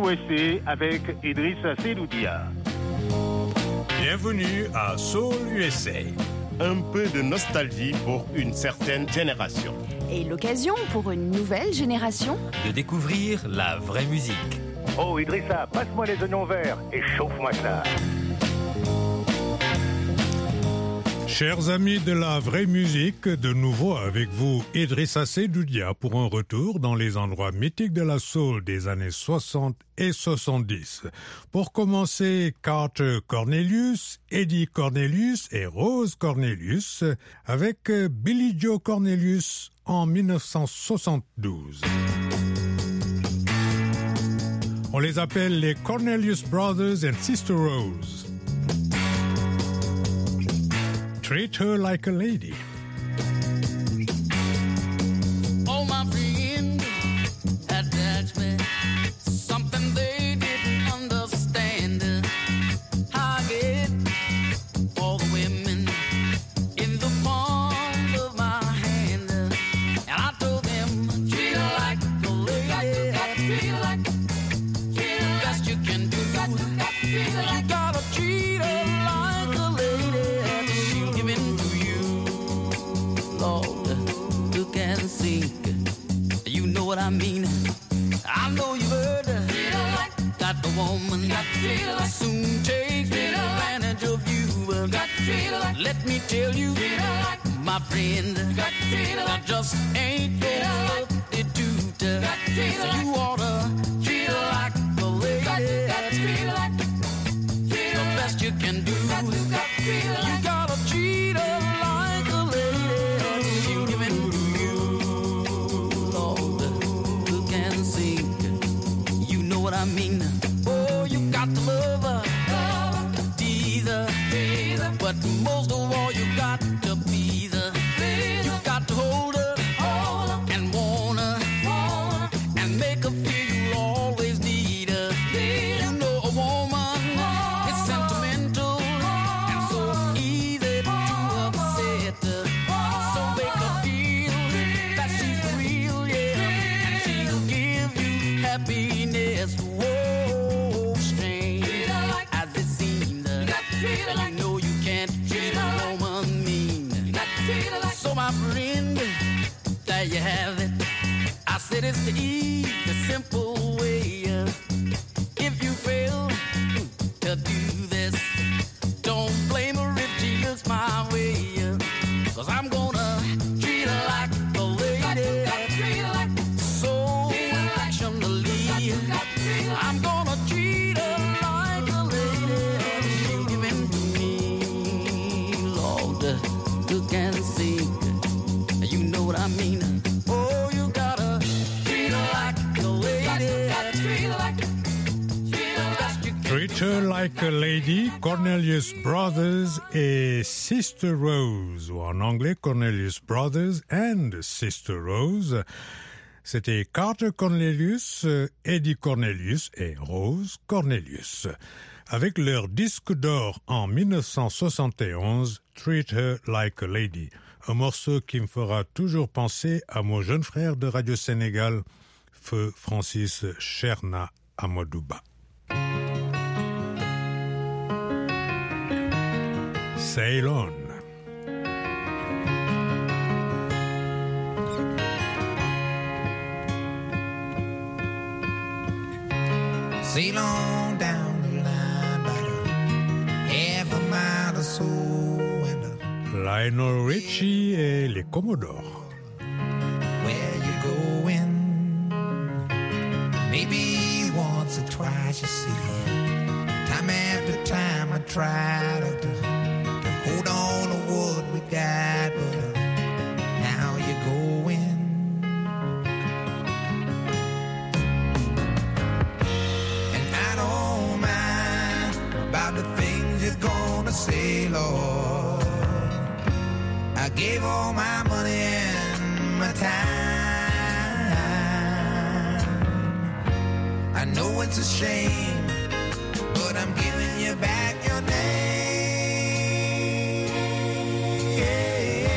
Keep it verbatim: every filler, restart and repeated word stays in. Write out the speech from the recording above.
U S A avec Idrissa Seloudia. Bienvenue à Soul U S A. Un peu de nostalgie pour une certaine génération. Et l'occasion pour une nouvelle génération de découvrir la vraie musique. Oh Idrissa, passe-moi les oignons verts et chauffe-moi ça. Chers amis de la vraie musique, de nouveau avec vous Idrissa Seloudia pour un retour dans les endroits mythiques de la soul des années soixante et soixante-dix. Pour commencer, Carter Cornelius, Eddie Cornelius et Rose Cornelius avec Billie Joe Cornelius en dix-neuf cent soixante-douze. On les appelle les Cornelius Brothers and Sister Rose. Treat her like a lady. Oh, my friend had asked me something they didn't understand. I get all the women in the palm of my hand, and I told them treat her like a lady. Got to treat her like, treat her best you can do. Got to, got to treat her like, you gotta treat her like a lady. And sink, you know what I mean. I know you've heard like, got the woman got like, soon take advantage of you. Got like, let me tell you, like, my friend, got I just ain't your substitute. So you oughta treat her like a lady. Got treat her like, treat her the best you can do. Got you gotta treat her like a lady. She'll give in. What I mean, oh, you got to love her, tease her, tease her, but most of all, you got to please her. You got to hold her, hold her, and want her, want her, and make her feel you always need her. Need you know a woman is sentimental and so easy to upset her. So make her feel that she's real, yeah, and she'll give you happiness. Whoa, strange like, as it seems, you like, know you can't treat a woman mean. Like, so my friend, there you have it. I said it's the easy, simple way. If you fail to do this, don't blame her if she looks my way. Cause I'm gonna treat her like a lady. So affectionately, I'm gonna treat her like a lady. She'll give in to me, Lord, look and see. You know what I mean. Oh, you gotta treat her like a lady. Gotta treat her like, treat her best you can. Treat her like a lady, Cornelius Brothers et Sister Rose, ou en anglais Cornelius Brothers and Sister Rose. C'était Carter Cornelius, Eddie Cornelius et Rose Cornelius. Avec leur disque d'or en dix-neuf cent soixante et onze, Treat Her Like a Lady. Un morceau qui me fera toujours penser à mon jeune frère de Radio Sénégal, feu Francis Cherna Amadouba. Sail on. Sail on down the line by half a mile or so. And Lionel Richie et les Commodores. Where you going? Maybe once or twice, you see. Time after time I try to, to hold on to what we got, but uh, now you're going. The things you're gonna say, Lord. I gave all my money and my time. I know it's a shame, but I'm giving you back your name.